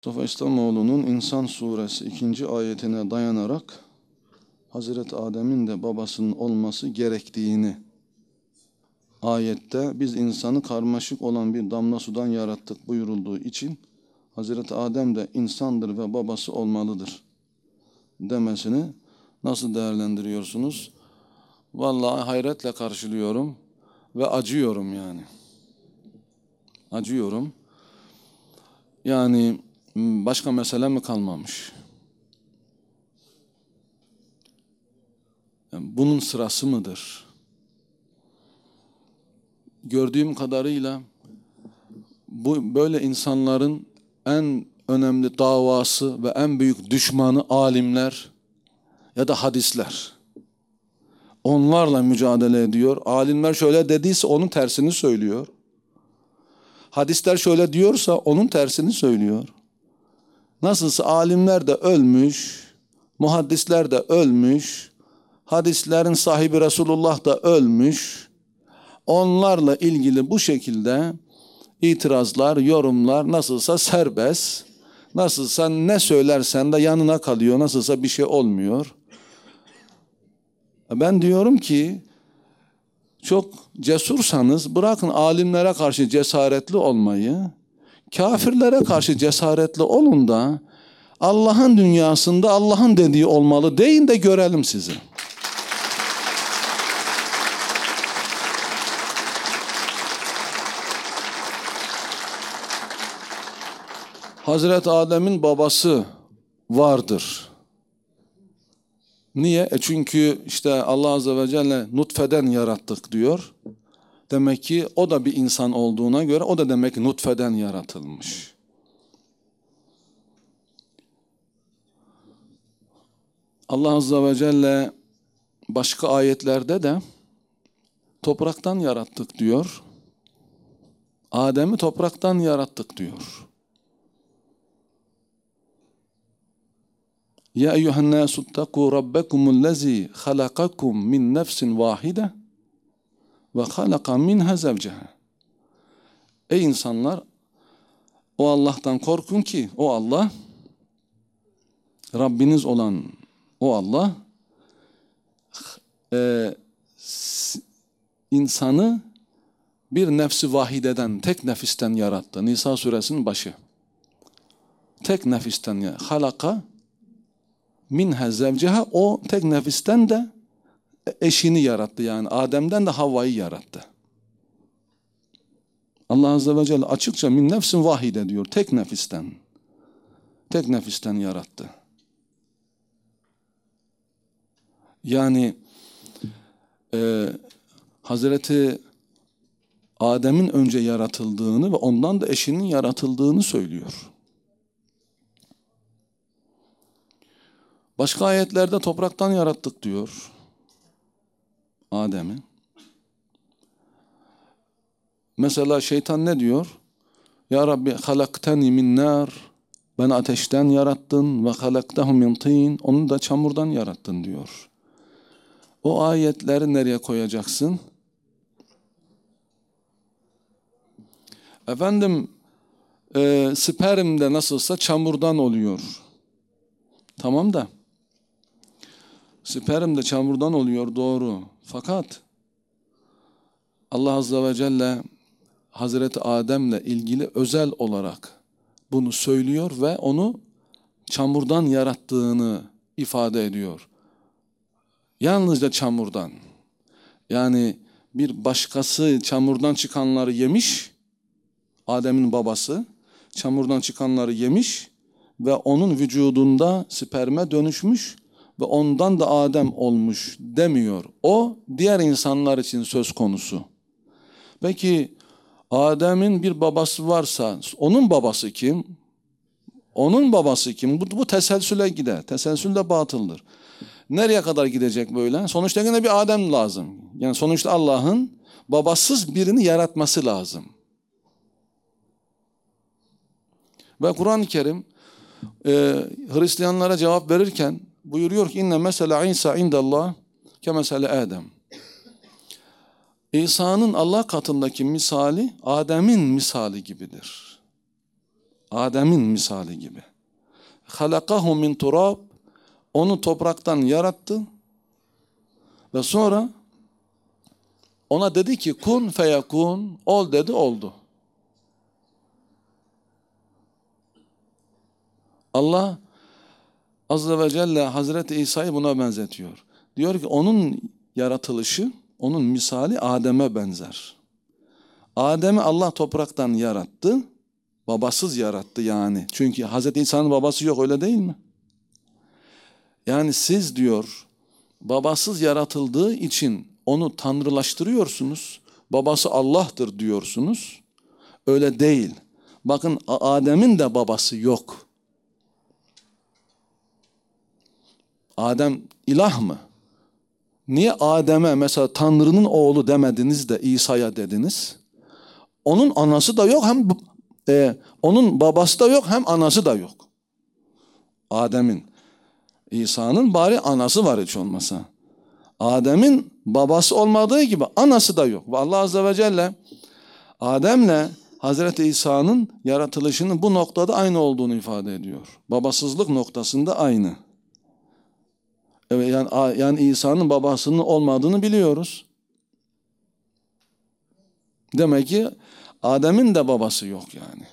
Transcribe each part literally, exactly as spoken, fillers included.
Mustafa İslamoğlu'nun İnsan Suresi ikinci ayetine dayanarak Hazreti Adem'in de babasının olması gerektiğini, ayette biz insanı karmaşık olan bir damla sudan yarattık buyurulduğu için Hazreti Adem de insandır ve babası olmalıdır demesini nasıl değerlendiriyorsunuz? Vallahi hayretle karşılıyorum ve acıyorum yani. Acıyorum. Yani başka mesele mi kalmamış? Yani bunun sırası mıdır? Gördüğüm kadarıyla bu böyle insanların en önemli davası ve en büyük düşmanı alimler ya da hadisler. Onlarla mücadele ediyor. Alimler şöyle dediyse onun tersini söylüyor. Hadisler şöyle diyorsa onun tersini söylüyor. Nasılsa alimler de ölmüş, muhaddisler de ölmüş, hadislerin sahibi Resulullah da ölmüş. Onlarla ilgili bu şekilde itirazlar, yorumlar nasılsa serbest, nasılsa ne söylersen de yanına kalıyor, nasılsa bir şey olmuyor. Ben diyorum ki çok cesursanız bırakın alimlere karşı cesaretli olmayı, kafirlere karşı cesaretli olun da Allah'ın dünyasında Allah'ın dediği olmalı deyin de görelim sizi. Hazreti Adem'in babası vardır. Niye? E çünkü işte Allah Azze ve Celle nutfeden yarattık diyor. Demek ki o da bir insan olduğuna göre o da demek ki nutfeden yaratılmış. Allah Azze ve Celle başka ayetlerde de topraktan yarattık diyor. Adem'i topraktan yarattık diyor. Ya eyyuhen nasu ittaqu rabbakumullezî halakakum min nefsin vahide ve halaka minha zevceha. Ey insanlar, o Allah'tan korkun ki o Allah, Rabbiniz olan o Allah e, insanı bir nefsi vahideden, tek nefisten yarattı. Nisa suresinin başı. Tek nefisten yarattı. Halaka minha zevceha, o tek nefisten de eşini yarattı, yani Adem'den de Havva'yı yarattı. Allah Azze ve Celle açıkça min nefsin vahide diyor, tek nefisten. Tek nefisten yarattı. Yani e, Hazreti Adem'in önce yaratıldığını ve ondan da eşinin yaratıldığını söylüyor. Başka ayetlerde topraktan yarattık diyor Adem'i. Mesela şeytan ne diyor? Ya Rabbi halakteni min nar, ben ateşten yarattın ve halaktehu min tin, onu da çamurdan yarattın diyor. O ayetleri nereye koyacaksın? Efendim e, sperm de nasılsa çamurdan oluyor. Tamam da sperm de çamurdan oluyor, doğru. Fakat Allah Azze ve Celle Hazreti Adem'le ilgili özel olarak bunu söylüyor ve onu çamurdan yarattığını ifade ediyor. Yalnızca çamurdan. Yani bir başkası çamurdan çıkanları yemiş, Adem'in babası çamurdan çıkanları yemiş ve onun vücudunda sperme dönüşmüş ve ondan da Adem olmuş demiyor. O diğer insanlar için söz konusu. Peki Adem'in bir babası varsa onun babası kim? Onun babası kim? Bu, bu teselsüle gider. Teselsül de batıldır. Nereye kadar gidecek böyle? Sonuçta yine bir Adem lazım. Yani sonuçta Allah'ın babasız birini yaratması lazım. Ve Kur'an-ı Kerim e, Hristiyanlara cevap verirken buyuruyor ki inne mesela İsa indallah ke mesele Adem. İsa'nın Allah katındaki misali Adem'in misali gibidir. Adem'in misali gibi. Halakahu min turab, onu topraktan yarattı ve sonra ona dedi ki kun feyakun, ol dedi, oldu. Allah Azze ve Celle Hazreti İsa'yı buna benzetiyor. Diyor ki onun yaratılışı, onun misali Adem'e benzer. Adem'i Allah topraktan yarattı, babasız yarattı yani. Çünkü Hazreti İsa'nın babası yok, öyle değil mi? Yani siz diyor, babasız yaratıldığı için onu tanrılaştırıyorsunuz. Babası Allah'tır diyorsunuz. Öyle değil. Bakın Adem'in de babası yok. Adem ilah mı? Niye Adem'e mesela Tanrı'nın oğlu demediniz de İsa'ya dediniz? Onun anası da yok, hem e, onun babası da yok, hem anası da yok. Adem'in, İsa'nın bari anası var hiç olmasa. Adem'in babası olmadığı gibi anası da yok. Ve Allah Azze ve Celle Adem'le Hazreti İsa'nın yaratılışının bu noktada aynı olduğunu ifade ediyor. Babasızlık noktasında aynı. Evet, yani, yani İsa'nın babasının olmadığını biliyoruz. Demek ki Adem'in de babası yok yani.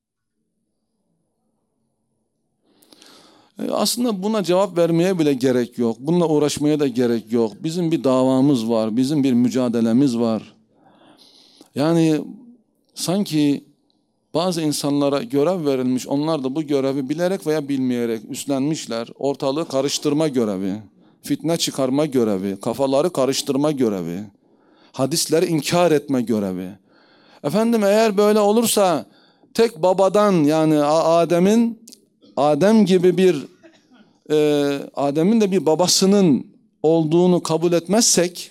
E aslında buna cevap vermeye bile gerek yok. Bununla uğraşmaya da gerek yok. Bizim bir davamız var, bizim bir mücadelemiz var. Yani sanki bazı insanlara görev verilmiş, onlar da bu görevi bilerek veya bilmeyerek üstlenmişler. Ortalığı karıştırma görevi, fitne çıkarma görevi, kafaları karıştırma görevi, hadisleri inkar etme görevi. Efendim eğer böyle olursa tek babadan, yani Adem'in Adem gibi bir e, Adem'in de bir babasının olduğunu kabul etmezsek,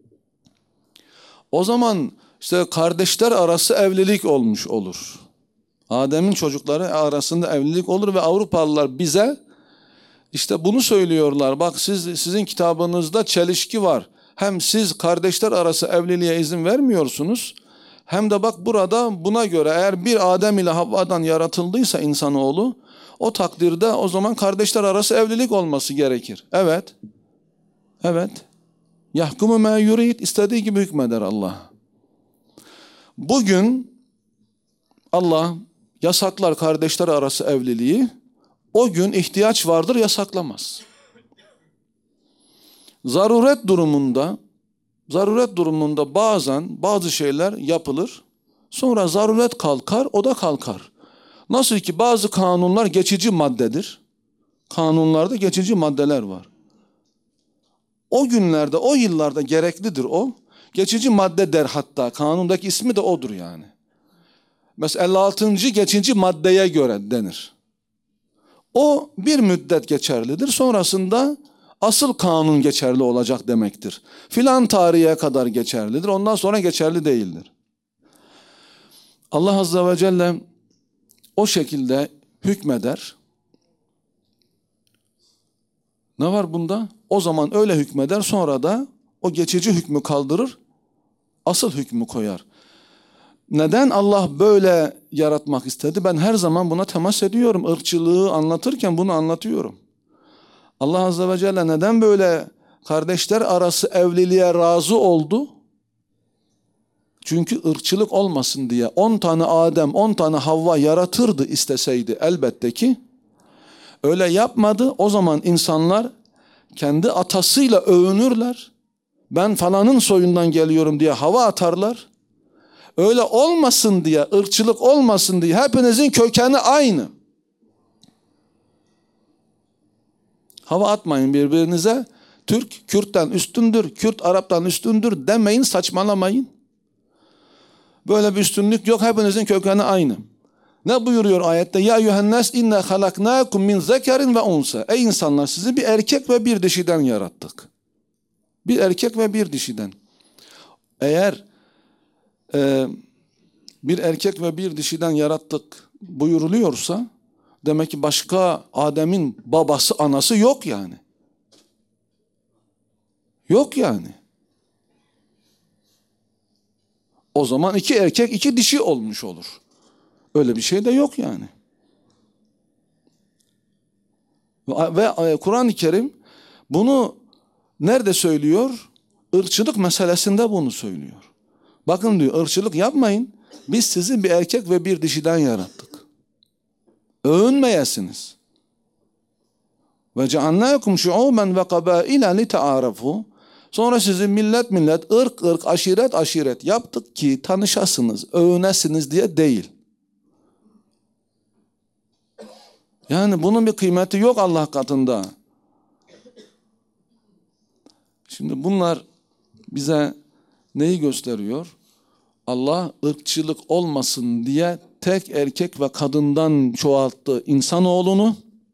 o zaman işte kardeşler arası evlilik olmuş olur. Adem'in çocukları arasında evlilik olur ve Avrupalılar bize işte bunu söylüyorlar. Bak siz, sizin kitabınızda çelişki var. Hem siz kardeşler arası evliliğe izin vermiyorsunuz, hem de bak burada buna göre eğer bir Adem ile Havva'dan yaratıldıysa insanoğlu, o takdirde o zaman kardeşler arası evlilik olması gerekir. Evet. Evet. Yahkumu ma yurid, istediği gibi hükmeder Allah. Bugün Allah yasaklar kardeşler arası evliliği, o gün ihtiyaç vardır yasaklamaz. Zaruret durumunda, zaruret durumunda bazen bazı şeyler yapılır, sonra zaruret kalkar, o da kalkar. Nasıl ki bazı kanunlar geçici maddedir. Kanunlarda geçici maddeler var. O günlerde, o yıllarda gereklidir o. Geçici madde der hatta. Kanundaki ismi de odur yani. Mesela elli altıncı geçici maddeye göre denir. O bir müddet geçerlidir. Sonrasında asıl kanun geçerli olacak demektir. Filan tarihe kadar geçerlidir. Ondan sonra geçerli değildir. Allah Azze ve Celle o şekilde hükmeder. Ne var bunda? O zaman öyle hükmeder, sonra da o geçici hükmü kaldırır, asıl hükmü koyar. Neden Allah böyle yaratmak istedi? Ben her zaman buna temas ediyorum. Irkçılığı anlatırken bunu anlatıyorum. Allah Azze ve Celle neden böyle kardeşler arası evliliğe razı oldu? Çünkü ırkçılık olmasın diye on tane Adem, on tane Havva yaratırdı isteseydi elbette ki. Öyle yapmadı. O zaman insanlar kendi atasıyla övünürler. Ben falanın soyundan geliyorum diye hava atarlar. Öyle olmasın diye, ırkçılık olmasın diye hepinizin kökeni aynı. Hava atmayın birbirinize. Türk, Kürt'ten üstündür, Kürt, Arap'tan üstündür demeyin, saçmalamayın. Böyle bir üstünlük yok, hepinizin kökeni aynı. Ne buyuruyor ayette? Ya eyyühennas inna halaknakum min zekerin ve unsa. Ey insanlar, sizi bir erkek ve bir dişiden yarattık. Bir erkek ve bir dişiden. Eğer e, bir erkek ve bir dişiden yarattık buyuruluyorsa, demek ki başka Adem'in babası, anası yok yani. Yok yani. O zaman iki erkek iki dişi olmuş olur. Öyle bir şey de yok yani. Ve Kur'an-ı Kerim bunu nerede söylüyor? Irkçılık meselesinde bunu söylüyor. Bakın diyor, ırkçılık yapmayın. Biz sizi bir erkek ve bir dişiden yarattık. Övünmeyesiniz. Ve ceannâkum şu'ûben ve kabâile lite'ârefû. Sonra sizi millet millet, ırk ırk, aşiret aşiret yaptık ki tanışasınız, övünesiniz diye değil. Yani bunun bir kıymeti yok Allah katında. Şimdi bunlar bize neyi gösteriyor? Allah ırkçılık olmasın diye tek erkek ve kadından çoğalttı insanoğlunu.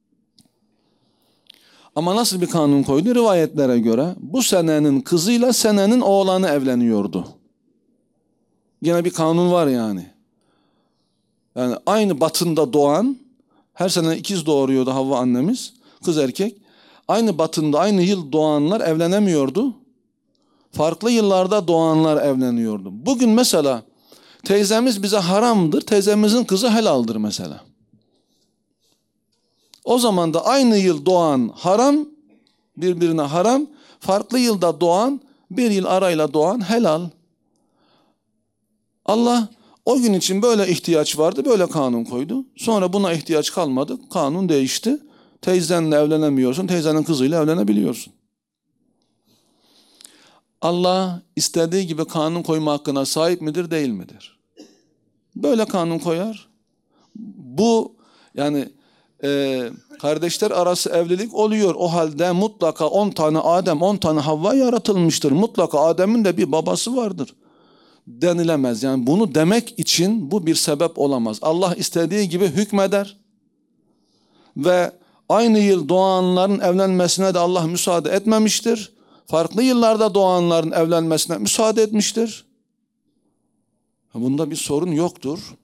Ama nasıl bir kanun koydu? Rivayetlere göre bu senenin kızıyla senenin oğlanı evleniyordu. Yine bir kanun var yani. Yani aynı batında doğan, her sene ikiz doğuruyordu Havva annemiz, kız erkek. Aynı batında aynı yıl doğanlar evlenemiyordu. Farklı yıllarda doğanlar evleniyordu. Bugün mesela teyzemiz bize haramdır, teyzemizin kızı helaldir mesela. O zaman da aynı yıl doğan haram, birbirine haram, farklı yılda doğan, bir yıl arayla doğan helal. Allah o gün için böyle ihtiyaç vardı, böyle kanun koydu. Sonra buna ihtiyaç kalmadı, kanun değişti. Teyzenle evlenemiyorsun, teyzenin kızıyla evlenebiliyorsun. Allah istediği gibi kanun koyma hakkına sahip midir, değil midir? Böyle kanun koyar. Bu yani e, kardeşler arası evlilik oluyor. O halde mutlaka on tane Adem, on tane Havva yaratılmıştır. Mutlaka Adem'in de bir babası vardır denilemez. Yani bunu demek için bu bir sebep olamaz. Allah istediği gibi hükmeder ve aynı yıl doğanların evlenmesine de Allah müsaade etmemiştir. Farklı yıllarda doğanların evlenmesine müsaade etmiştir. Bunda bir sorun yoktur.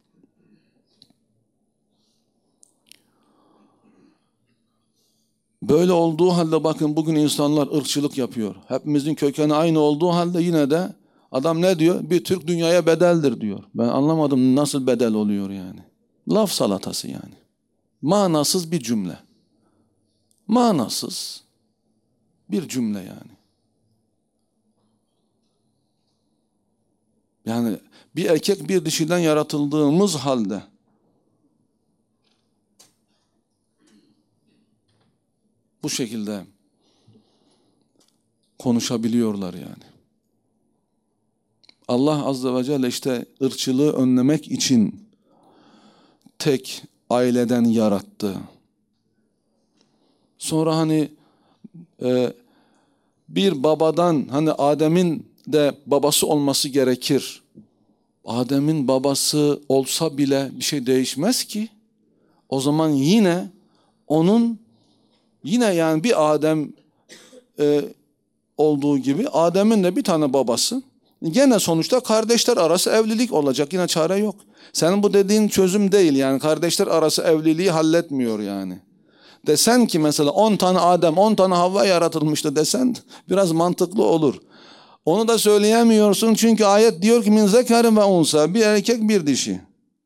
Böyle olduğu halde bakın bugün insanlar ırkçılık yapıyor. Hepimizin kökeni aynı olduğu halde yine de adam ne diyor? Bir Türk dünyaya bedeldir diyor. Ben anlamadım nasıl bedel oluyor yani. Laf salatası yani. Manasız bir cümle. Manasız bir cümle yani. Yani bir erkek bir dişiden yaratıldığımız halde bu şekilde konuşabiliyorlar yani. Allah Azze ve Celle işte ırkçılığı önlemek için tek aileden yarattı. Sonra hani e, bir babadan hani Adem'in de babası olması gerekir. Adem'in babası olsa bile bir şey değişmez ki. O zaman yine onun yine yani bir Adem e, olduğu gibi Adem'in de bir tane babası. Gene sonuçta kardeşler arası evlilik olacak. Yine çare yok. Senin bu dediğin çözüm değil yani. Kardeşler arası evliliği halletmiyor yani. Desen ki mesela on tane Adem, on tane Havva yaratılmıştı desen biraz mantıklı olur. Onu da söyleyemiyorsun çünkü ayet diyor ki min zekerin ve unsa, bir erkek bir dişi.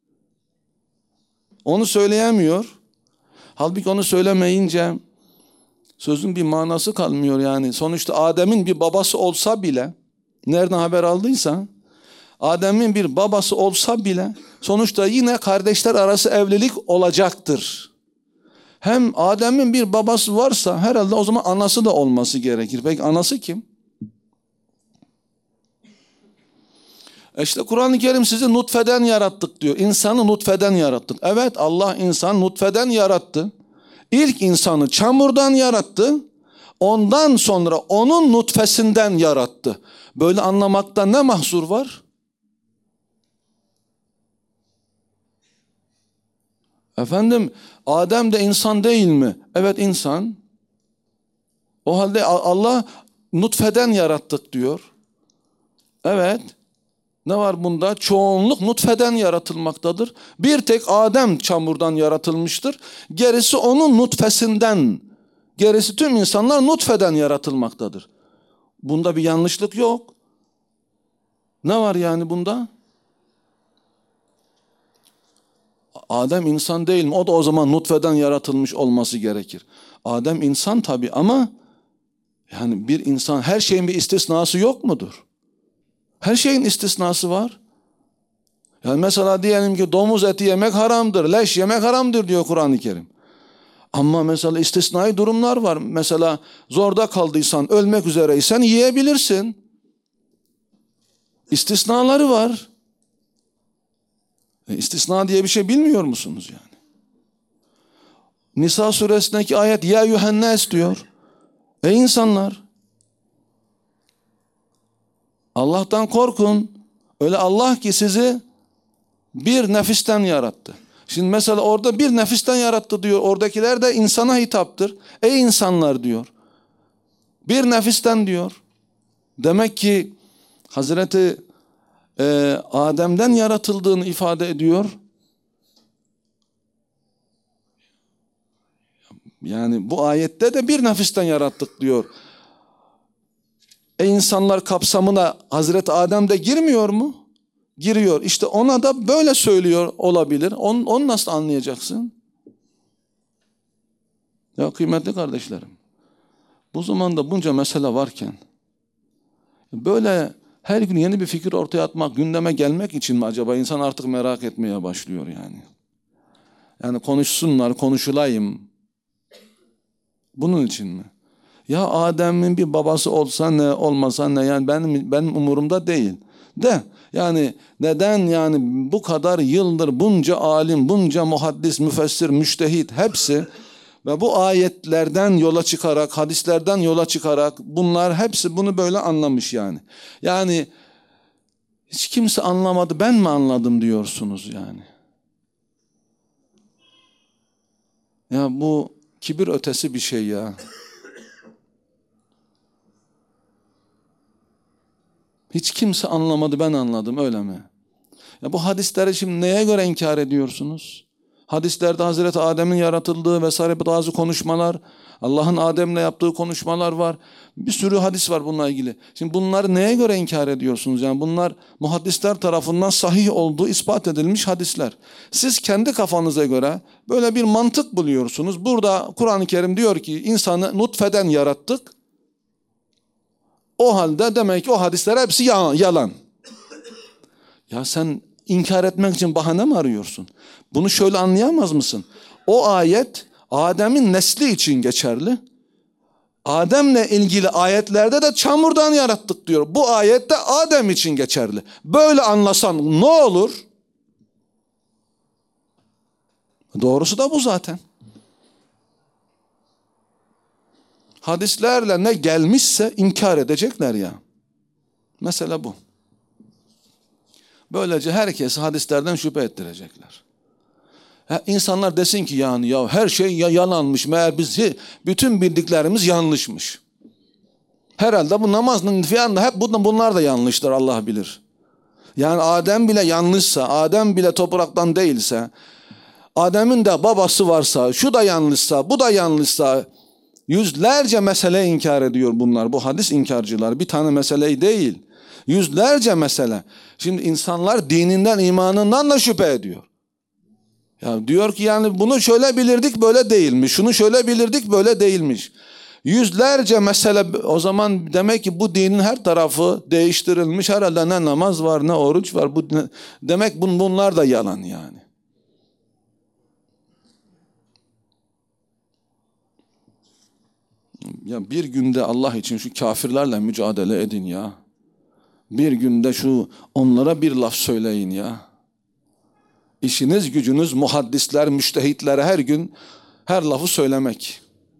Onu söyleyemiyor. Halbuki onu söylemeyince sözün bir manası kalmıyor yani. Sonuçta Adem'in bir babası olsa bile, nereden haber aldıysa, Adem'in bir babası olsa bile sonuçta yine kardeşler arası evlilik olacaktır. Hem Adem'in bir babası varsa herhalde o zaman anası da olması gerekir. Peki anası kim? İşte Kur'an-ı Kerim sizi nutfeden yarattık diyor. İnsanı nutfeden yarattık. Evet, Allah insan nutfeden yarattı. İlk insanı çamurdan yarattı. Ondan sonra onun nutfesinden yarattı. Böyle anlamakta ne mahsur var? Efendim, Adem de insan değil mi? Evet, insan. O halde Allah nutfeden yarattık diyor. Evet. Ne var bunda? Çoğunluk nutfeden yaratılmaktadır. Bir tek Adem çamurdan yaratılmıştır. Gerisi onun nutfesinden. Gerisi tüm insanlar nutfeden yaratılmaktadır. Bunda bir yanlışlık yok. Ne var yani bunda? Adem insan değil mi? O da o zaman nutfeden yaratılmış olması gerekir. Adem insan tabii ama yani bir insan, her şeyin bir istisnası yok mudur? Her şeyin istisnası var. Yani mesela diyelim ki domuz eti yemek haramdır, leş yemek haramdır diyor Kur'an-ı Kerim. Ama mesela istisnai durumlar var. Mesela zorda kaldıysan, ölmek üzereysen yiyebilirsin. İstisnaları var. E, istisna diye bir şey bilmiyor musunuz yani? Nisa suresindeki ayet ya yuhennes diyor. Ey insanlar, Allah'tan korkun. Öyle Allah ki sizi bir nefisten yarattı. Şimdi mesela orada bir nefisten yarattı diyor. Oradakiler de insana hitaptır. Ey insanlar diyor. Bir nefisten diyor. Demek ki Hazreti e, Adem'den yaratıldığını ifade ediyor. Yani bu ayette de bir nefisten yarattık diyor. E insanlar kapsamına Hazreti Adem de girmiyor mu? Giriyor. İşte ona da böyle söylüyor olabilir. Onu, onu nasıl anlayacaksın? Ya kıymetli kardeşlerim, bu zamanda bunca mesele varken böyle her gün yeni bir fikir ortaya atmak, gündeme gelmek için mi acaba insan artık merak etmeye başlıyor yani? Yani konuşsunlar, konuşulayım. Bunun için mi? Ya Adem'in bir babası olsa ne, olmasa ne, yani benim benim umurumda değil. De yani neden yani bu kadar yıldır bunca alim, bunca muhaddis, müfessir, müştehit hepsi ve bu ayetlerden yola çıkarak, hadislerden yola çıkarak bunlar hepsi bunu böyle anlamış yani. Yani hiç kimse anlamadı, ben mi anladım diyorsunuz yani. Ya bu kibir ötesi bir şey ya. Hiç kimse anlamadı, ben anladım, öyle mi? Ya bu hadisleri şimdi neye göre inkar ediyorsunuz? Hadislerde Hazreti Adem'in yaratıldığı vesaire bazı konuşmalar, Allah'ın Adem'le yaptığı konuşmalar var. Bir sürü hadis var bununla ilgili. Şimdi bunları neye göre inkar ediyorsunuz? Yani bunlar muhaddisler tarafından sahih olduğu ispat edilmiş hadisler. Siz kendi kafanıza göre böyle bir mantık buluyorsunuz. Burada Kur'an-ı Kerim diyor ki insanı nutfeden yarattık. O halde demek ki o hadisler hepsi yalan. Ya sen inkar etmek için bahane mi arıyorsun? Bunu şöyle anlayamaz mısın? O ayet Adem'in nesli için geçerli. Adem'le ilgili ayetlerde de çamurdan yarattık diyor. Bu ayette Adem için geçerli. Böyle anlasan ne olur? Doğrusu da bu zaten. Hadislerle ne gelmişse inkar edecekler ya. Mesela bu. Böylece herkesi hadislerden şüphe ettirecekler. Ha, insanlar desin ki yani ya her şey ya yalanmış. Meğer biz bütün bildiklerimiz yanlışmış. Herhalde bu namazın fiyanında hep bunlar da yanlıştır, Allah bilir. Yani Adem bile yanlışsa, Adem bile topraktan değilse, Adem'in de babası varsa, şu da yanlışsa, bu da yanlışsa, yüzlerce mesele inkar ediyor bunlar. Bu hadis inkarcılar bir tane meseleyi değil. Yüzlerce mesele. Şimdi insanlar dininden, imanından da şüphe ediyor. Ya diyor ki yani bunu şöyle bilirdik böyle değilmiş. Şunu şöyle bilirdik böyle değilmiş. Yüzlerce mesele, o zaman demek ki bu dinin her tarafı değiştirilmiş. Herhalde ne namaz var ne oruç var. Bu, demek bunlar da yalan yani. Ya bir günde Allah için şu kafirlerle mücadele edin ya. Bir günde şu onlara bir laf söyleyin ya. İşiniz gücünüz muhaddisler, müştehitlere her gün her lafı söylemek.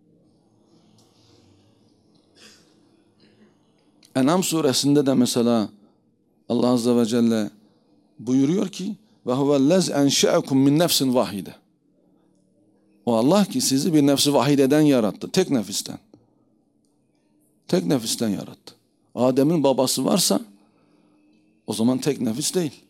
En'am suresinde de mesela Allah Azze ve Celle buyuruyor ki ve huvellez enşe'ekum min nefsin vahide. O Allah ki sizi bir nefsi vahideden yarattı. Tek nefisten. Tek nefisten yarattı. Adem'in babası varsa o zaman tek nefis değil.